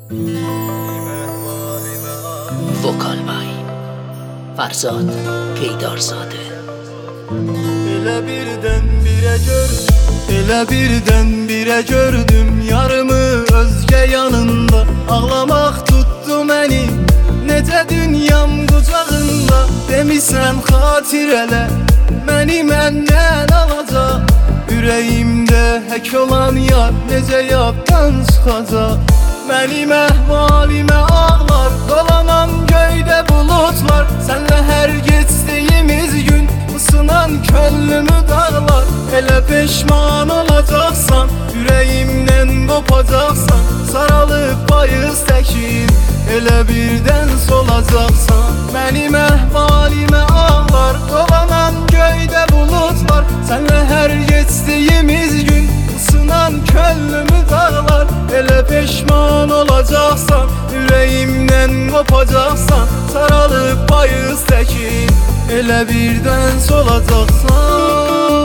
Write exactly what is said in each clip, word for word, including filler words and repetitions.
Vokal Bay Farzad Peydarzade. Elə birdən birə gördüm, elə birdən birə gördüm yarımı özgə yanında. Ağlamaq tutdu məni, necə dünyam qucağında. Demisən xatirələ, məni məndən alacaq. Ürəyimdə hək olan yar necə yaddan çıxacaq. Mənim əhvalimə ağlar, dolanan göydə bulutlar. Sənlə hər geçdiyimiz gün ısınan könlümü dağlar. Elə peşman olacaqsan, ürəyimdən qopacaqsan. Saralıb bayız təkin, elə birdən solacaqsan. Mənim əhvalimə ağlar, dolanan göydə bulutlar. Sənlə hər geçdiyimiz gün ısınan könlümü dağlar. Elə peşman olacaqsan, ürəyimdən qopacaqsan. Saralıb bayız təkin, elə birdən solacaqsan.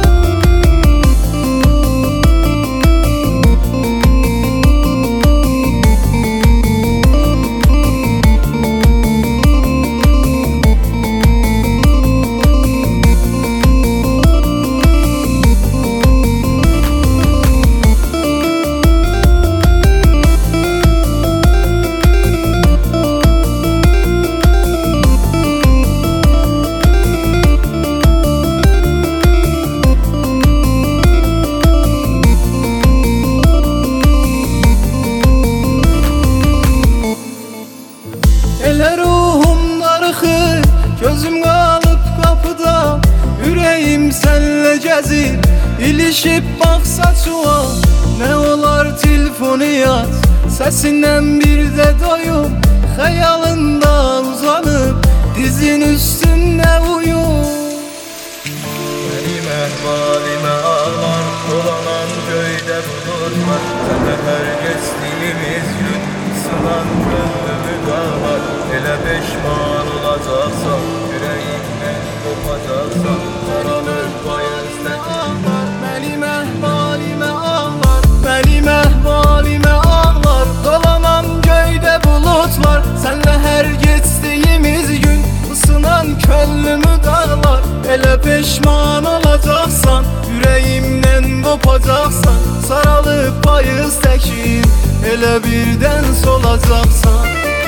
Elə ruhum darıxır, gözüm qalıb qapıda. Ürəyim sənlə gəzir, ilişib baxsa çuval. Nə olar telefonu yaz, səsindən bir də doyum. Xəyalında uzanıb, dizin üstündə uyum. Mənim əhvalimə ağlar, dolanan göydə bulutlar. Sənlə hər geçdiyimiz gün ısınan könlümü dağlar. Elə peşman olacaqsan, ürəyimdən qopacaqsan. Saralıb bayız təkin, mənim əhvalimə ağlar. Mənim əhvalimə ağlar, dolanan göydə bulutlar. Sənlə hər geçdiyimiz gün ısınan könlümü dağlar. Elə peşman olacaqsan, ürəyimdən qopacaqsan. Saralıb bayız təkin, elə birdən solacaqsan.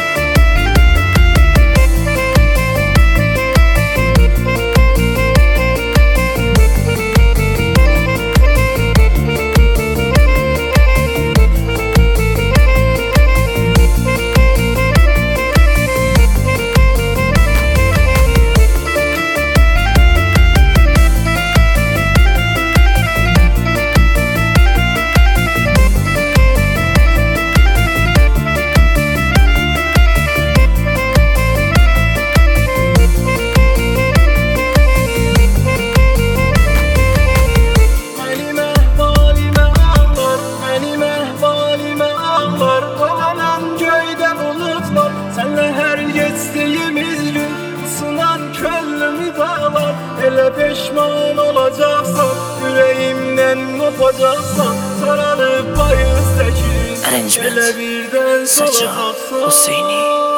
Elə peşman olacaqsan, ürəyimdən qopacaqsan. Saralıb bayız təkin, elə birdən solacaqsan. Hüseyni